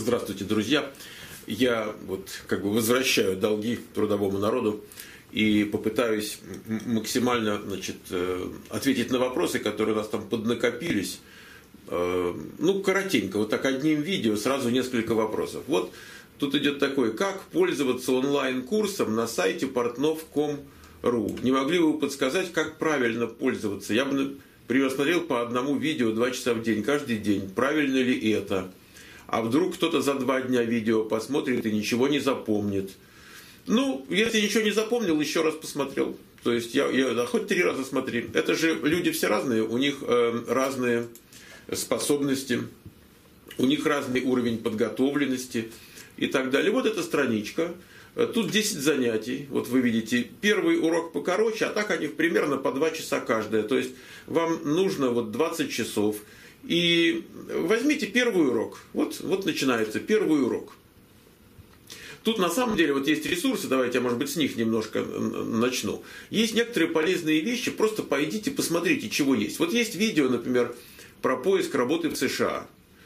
Здравствуйте, друзья. Я возвращаю долги трудовому народу и попытаюсь максимально ответить на вопросы, которые у нас там поднакопились. Коротенько, вот так одним видео сразу несколько вопросов. Вот тут идет такой: как пользоваться онлайн-курсом на сайте portnov.com.ru. Не могли бы вы подсказать, как правильно пользоваться? Я бы смотрел по одному видео 2 часа в день, каждый день. Правильно ли это? А вдруг кто-то за 2 дня видео посмотрит и ничего не запомнит? Если ничего не запомнил, еще раз посмотрел. То есть хоть 3 раза смотри. Это же люди все разные, у них разные способности, у них разный уровень подготовленности и так далее. Вот эта страничка. Тут 10 занятий. Вот вы видите, первый урок покороче, а так они примерно по 2 часа каждая. То есть вам нужно 20 часов. И возьмите первый урок. Вот начинается первый урок. Тут на самом деле есть ресурсы, давайте я, может быть, с них немножко начну. Есть некоторые полезные вещи, просто пойдите, посмотрите, чего есть. Вот есть видео, например, про поиск работы в США.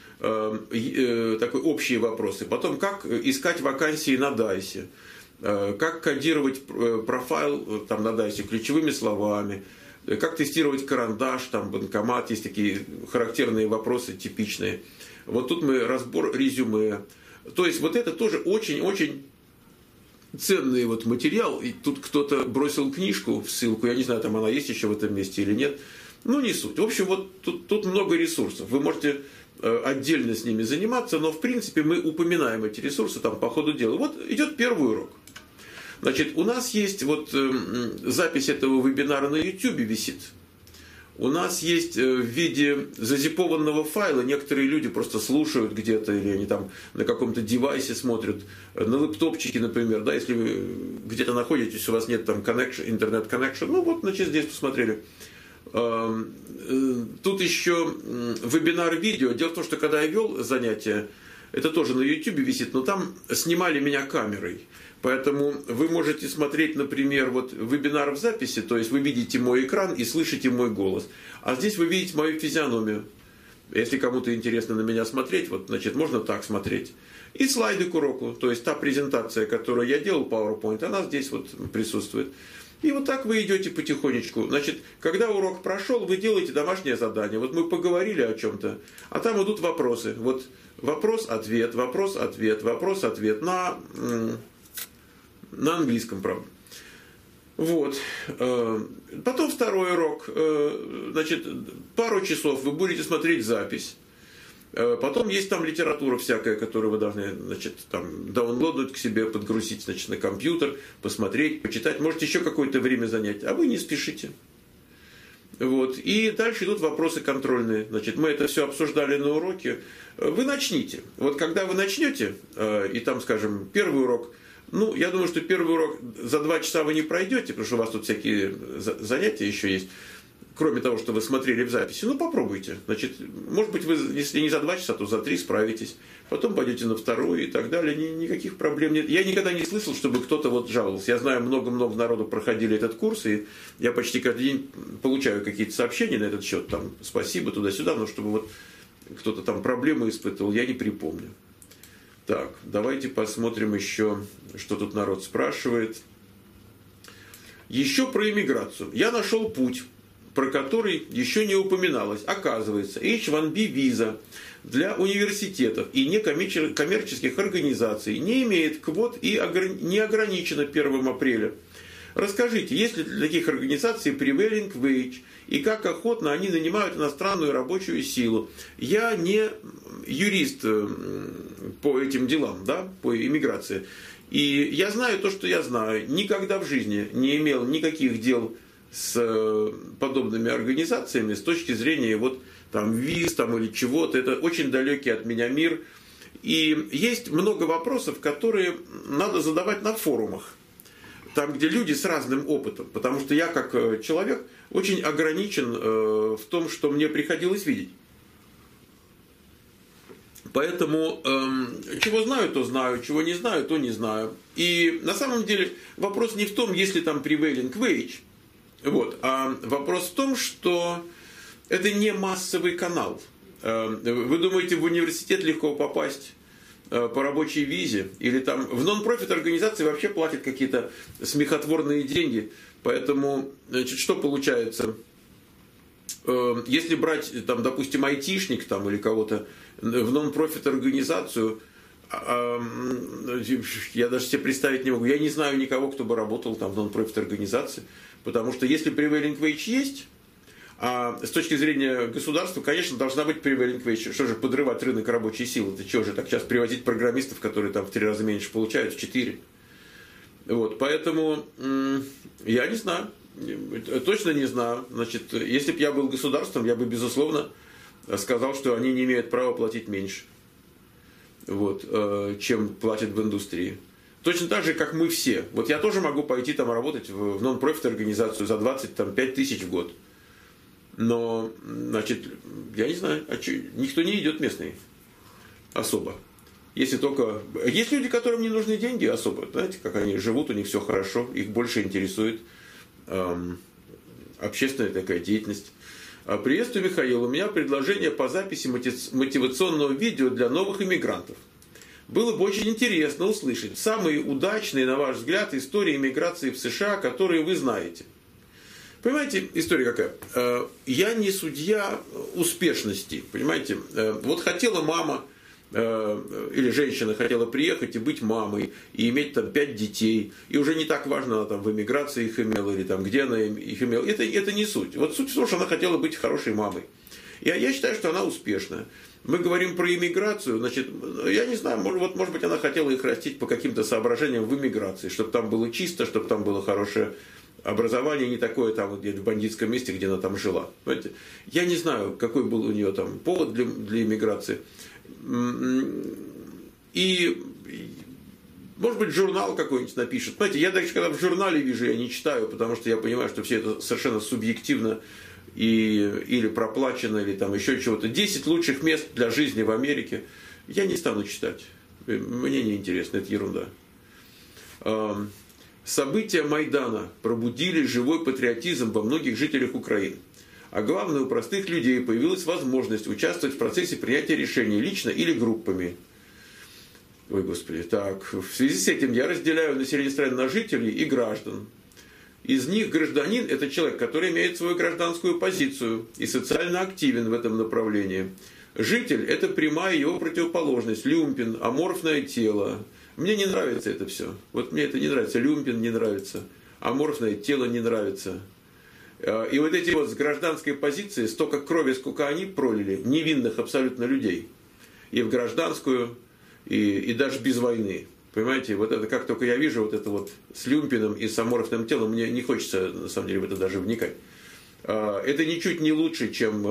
Такой общие вопросы. Потом, как искать вакансии на Дайсе. Как кодировать профайл на Дайсе ключевыми словами. Как тестировать карандаш, банкомат, есть такие характерные вопросы, типичные. Вот тут разбор резюме. То есть это тоже очень-очень ценный материал. И тут кто-то бросил книжку в ссылку, я не знаю, там она есть еще в этом месте или нет. Не суть. В общем, тут много ресурсов. Вы можете отдельно с ними заниматься, но в принципе мы упоминаем эти ресурсы по ходу дела. Вот идет первый урок. Значит, у нас есть запись этого вебинара на YouTube висит. У нас есть в виде зазипованного файла. Некоторые люди просто слушают где-то, или они на каком-то девайсе смотрят, на лэптопчике, например, если вы где-то находитесь, у вас нет интернет-коннекшн, здесь посмотрели. Тут еще вебинар-видео. Дело в том, что когда я вел занятия, это тоже на YouTube висит, но там снимали меня камерой. Поэтому вы можете смотреть, например, вебинар в записи, то есть вы видите мой экран и слышите мой голос. А здесь вы видите мою физиономию. Если кому-то интересно на меня смотреть, можно так смотреть. И слайды к уроку, то есть та презентация, которую я делал, PowerPoint, она здесь присутствует. И так вы идете потихонечку. Когда урок прошел, вы делаете домашнее задание. Мы поговорили о чем-то, а там идут вопросы. Вопрос-ответ, вопрос-ответ, вопрос-ответ на английском, правда. Потом второй урок. Пару часов вы будете смотреть запись. Потом есть литература всякая, которую вы должны даунлоднуть к себе, подгрузить на компьютер, посмотреть, почитать. Можете еще какое-то время занять, а вы не спешите. И дальше идут вопросы контрольные. Мы это все обсуждали на уроке. Вы начните. Когда вы начнете, и скажем, первый урок, я думаю, что первый урок за 2 часа вы не пройдете, потому что у вас тут всякие занятия еще есть. Кроме того, что вы смотрели в записи, попробуйте. Может быть, вы, если не за 2 часа, то за 3 справитесь. Потом пойдете на второй и так далее. Никаких проблем нет. Я никогда не слышал, чтобы кто-то жаловался. Я знаю, много-много народу проходили этот курс, и я почти каждый день получаю какие-то сообщения на этот счет. Спасибо, туда-сюда, но чтобы кто-то проблемы испытывал, я не припомню. Так, давайте посмотрим еще, что тут народ спрашивает. Еще про иммиграцию. Я нашел путь, про который еще не упоминалось. Оказывается, H-1B виза для университетов и некоммерческих организаций не имеет квот и не ограничена 1 апреля. Расскажите, есть ли для таких организаций prevailing wage и как охотно они нанимают иностранную рабочую силу? Я не юрист по этим делам, по иммиграции. И я знаю то, что я знаю. Никогда в жизни не имел никаких дел с подобными организациями с точки зрения виз или чего-то. Это очень далекий от меня мир. И есть много вопросов, которые надо задавать на форумах. Там, где люди с разным опытом. Потому что я, как человек, очень ограничен в том, что мне приходилось видеть. Поэтому, чего знаю, то знаю, чего не знаю, то не знаю. И на самом деле вопрос не в том, есть ли там prevailing wage, а вопрос в том, что это не массовый канал. Вы думаете, в университет легко попасть? по рабочей визе, или там в нон-профит организации вообще платят какие-то смехотворные деньги. Поэтому, значит, что получается? Если брать, там, допустим, айтишник там, или кого-то в нон-профит организацию, я даже себе представить не могу. Я не знаю никого, кто бы работал там в нон-профит организации, потому что если prevailing wage есть, а с точки зрения государства, конечно, должна быть prevailing wage. Что же подрывать рынок рабочей силы? Ты что же так сейчас привозить программистов, которые там в 3 раза меньше получают, в 4? Вот, поэтому я не знаю, точно не знаю. Значит, если бы я был государством, я бы, безусловно, сказал, что они не имеют права платить меньше, вот, чем платят в индустрии. Точно так же, как мы все. Вот я тоже могу пойти там работать в нон-профит организацию за 25 тысяч в год. Но, значит, я не знаю, никто не идет местный особо. Если только... Есть люди, которым не нужны деньги особо. Знаете, как они живут, у них все хорошо, их больше интересует общественная такая деятельность. Приветствую, Михаил. У меня предложение по записи мотивационного видео для новых иммигрантов. Было бы очень интересно услышать самые удачные, на ваш взгляд, истории иммиграции в США, которые вы знаете. Понимаете, история какая? Я не судья успешности, понимаете? Вот хотела мама или женщина хотела приехать и быть мамой, и иметь там 5 детей, и уже не так важно, она там в эмиграции их имела, или там где она их имела. Это не суть. Вот суть в том, что она хотела быть хорошей мамой. И я считаю, что она успешная. Мы говорим про иммиграцию, значит, я не знаю, может быть, она хотела их растить по каким-то соображениям в иммиграции, чтобы там было чисто, чтобы там было хорошее образование, не такое там где в бандитском месте, где она там жила. Понимаете? Я не знаю, какой был у нее там повод для иммиграции. И, может быть, журнал какой-нибудь напишет. Знаете, я даже когда в журнале вижу, я не читаю, потому что я понимаю, что все это совершенно субъективно или проплачено, или там еще чего-то. 10 лучших мест для жизни в Америке. Я не стану читать. Мне не интересно, это ерунда. События Майдана пробудили живой патриотизм во многих жителях Украины. А главное, у простых людей появилась возможность участвовать в процессе принятия решений лично или группами. Ой, Господи, так. В связи с этим я разделяю население страны на жителей и граждан. Из них гражданин – это человек, который имеет свою гражданскую позицию и социально активен в этом направлении. Житель – это прямая его противоположность, люмпен, аморфное тело. Мне не нравится это все. Вот мне это не нравится. Люмпен не нравится, аморфное тело не нравится. И вот эти вот с гражданской позиции столько крови, сколько они пролили, невинных абсолютно людей. И в гражданскую, и даже без войны. Понимаете, вот это как только я вижу вот это вот с люмпином и с аморфным телом, мне не хочется на самом деле в это даже вникать. Это ничуть не лучше, чем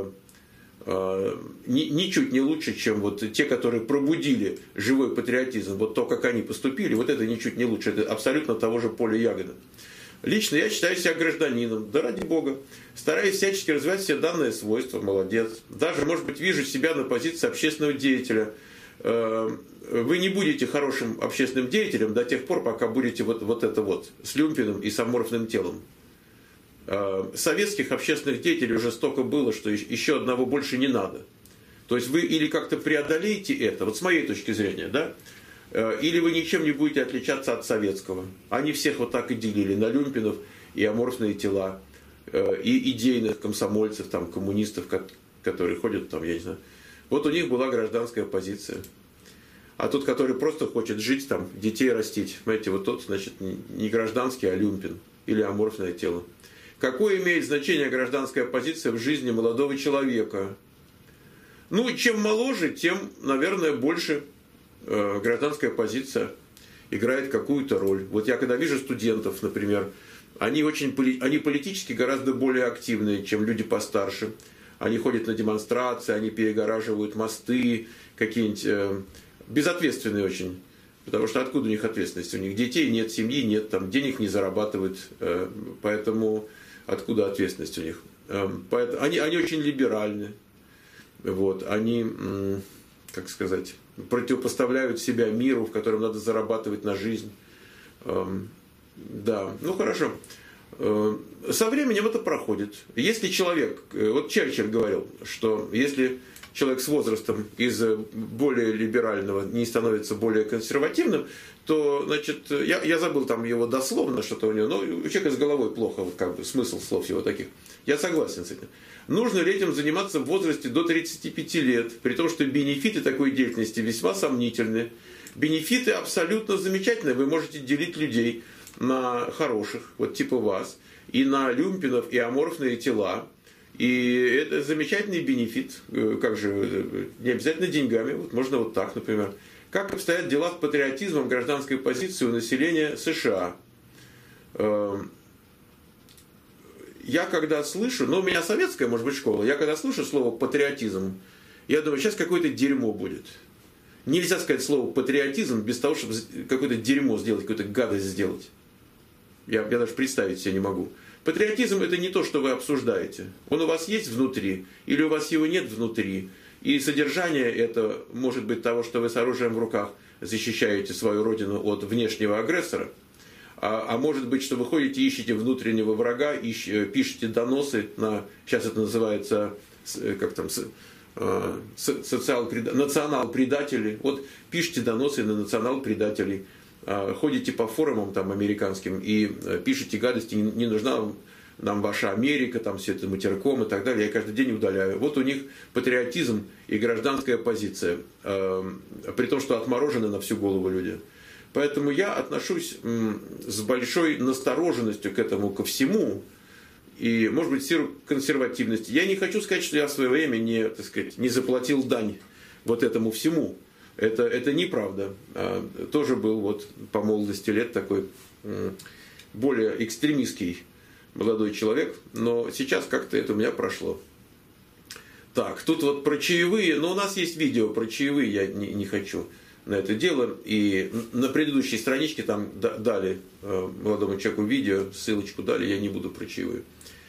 вот те, которые пробудили живой патриотизм. Вот то, как они поступили, вот это ничуть не лучше. Это абсолютно того же поля ягода. Лично я считаю себя гражданином, да ради бога. Стараюсь всячески развивать все данные свойства, молодец. Даже, может быть, вижу себя на позиции общественного деятеля. Вы не будете хорошим общественным деятелем до тех пор, пока будете вот это вот с люмпином и с аморфным телом. Советских общественных деятелей уже столько было, что еще одного больше не надо. То есть вы или как-то преодолеете это, вот с моей точки зрения, да, или вы ничем не будете отличаться от советского. Они всех вот так и делили на люмпинов и аморфные тела, и идейных комсомольцев, там, коммунистов, которые ходят там, я не знаю. Вот у них была гражданская позиция. А тот, который просто хочет жить там, детей растить, понимаете, вот тот, значит, не гражданский, а люмпин или аморфное тело. Какое имеет значение гражданская позиция в жизни молодого человека? Ну, чем моложе, тем, наверное, больше гражданская позиция играет какую-то роль. Вот я когда вижу студентов, например, они политически гораздо более активные, чем люди постарше. Они ходят на демонстрации, они перегораживают мосты, какие-нибудь безответственные очень. Потому что откуда у них ответственность? У них детей нет, семьи нет, там, денег не зарабатывают, поэтому откуда ответственность у них? Они очень либеральны. Вот, они, как сказать, противопоставляют себя миру, в котором надо зарабатывать на жизнь. Да, ну хорошо. Со временем это проходит. Если человек, вот Черчилль говорил, что если человек с возрастом из более либерального не становится более консервативным, то, значит, я забыл там его дословно, что-то у него, но у человека с головой плохо, вот как бы смысл слов его таких. Я согласен с этим. Нужно ли этим заниматься в возрасте до 35 лет, при том, что бенефиты такой деятельности весьма сомнительны. Бенефиты абсолютно замечательные, вы можете делить людей на хороших, вот типа вас, и на люмпинов, и аморфные тела. И это замечательный бенефит, как же, не обязательно деньгами, вот можно вот так, например. Как обстоят дела с патриотизмом гражданской позиции у населения США? Я когда слышу, ну у меня советская, может быть, школа, я когда слышу слово патриотизм, я думаю, сейчас какое-то дерьмо будет. Нельзя сказать слово патриотизм без того, чтобы какое-то дерьмо сделать, какую-то гадость сделать. Я даже представить себе не могу. Патриотизм это не то, что вы обсуждаете. Он у вас есть внутри, или у вас его нет внутри. И содержание это может быть того, что вы с оружием в руках защищаете свою родину от внешнего агрессора. А может быть, что вы ходите, ищете внутреннего врага, пишете доносы на, сейчас это называется, как там, национал-предатели. Вот пишите доносы на национал-предателей. Ходите по форумам там американским и пишите гадости, не нужна нам ваша Америка, там все это материком и так далее. Я каждый день удаляю. Вот у них патриотизм и гражданская позиция, при том, что отморожены на всю голову люди. Поэтому я отношусь с большой настороженностью к этому, ко всему, и, может быть, консервативности. Я не хочу сказать, что я в свое время не, так сказать, не заплатил дань вот этому всему. Это неправда. Тоже был вот по молодости лет такой более экстремистский молодой человек, но сейчас как-то это у меня прошло. Так, тут вот про чаевые, но у нас есть видео про чаевые, я не хочу на это дело. И на предыдущей страничке там дали молодому человеку видео, ссылочку дали, я не буду про чаевые.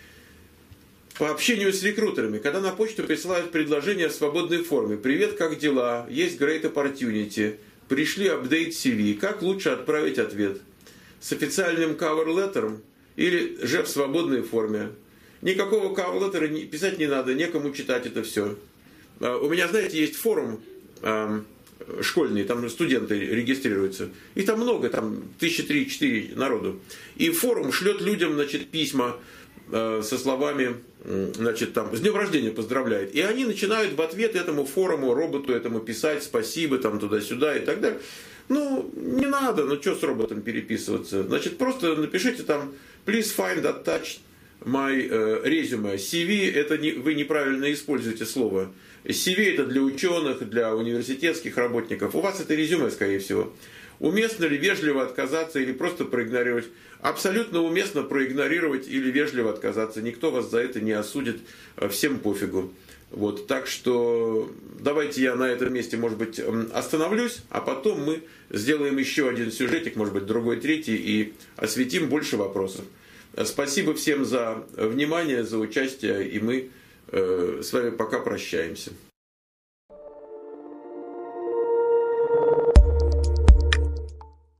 По общению с рекрутерами, когда на почту присылают предложение в свободной форме. Привет, как дела? Есть great opportunity. Пришли апдейт CV. Как лучше отправить ответ? С официальным cover letter'ом или же в свободной форме? Никакого cover letter'а писать не надо, некому читать это все. У меня, знаете, есть форум школьный, там студенты регистрируются. Их там много, там 1003-4 народу. И форум шлет людям, значит, письма со словами, значит, там, с днем рождения поздравляет. И они начинают в ответ этому форуму, роботу этому писать спасибо, там, туда-сюда и так далее. Ну, не надо, ну, что с роботом переписываться? Значит, просто напишите там, please find attached my resume. CV, это вы неправильно используете слово. CV это для ученых, для университетских работников. У вас это резюме, скорее всего. Уместно ли вежливо отказаться или просто проигнорировать? Абсолютно уместно проигнорировать или вежливо отказаться. Никто вас за это не осудит, всем пофигу. Вот, так что давайте я на этом месте, может быть, остановлюсь, а потом мы сделаем еще один сюжетик, может быть, другой, третий, и осветим больше вопросов. Спасибо всем за внимание, за участие, и мы с вами пока прощаемся.